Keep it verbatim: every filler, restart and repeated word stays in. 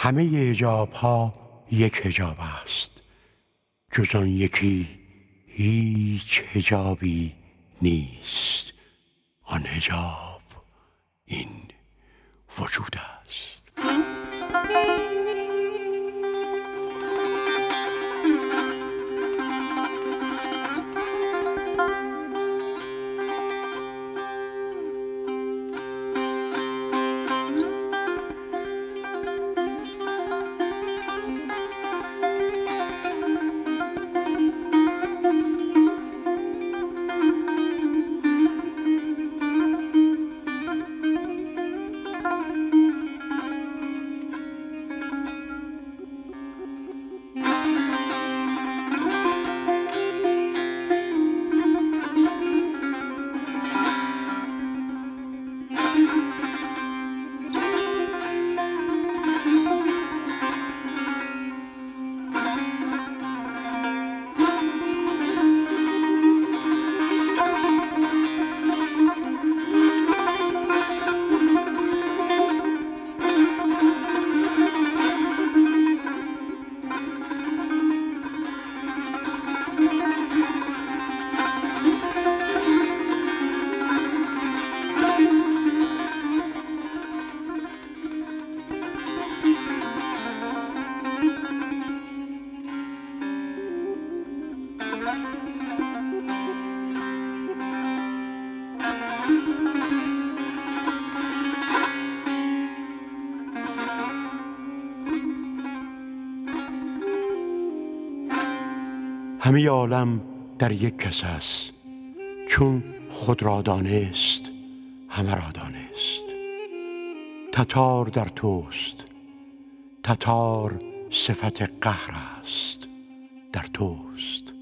همه حجاب ها یک حجاب است، جز آن یکی هیچ حجابی نیست. آن حجاب این وجود است. همه عالم در یک کس است، چون خود را دانست همه را دانست. تتار در توست، تتار صفت قهر است در توست.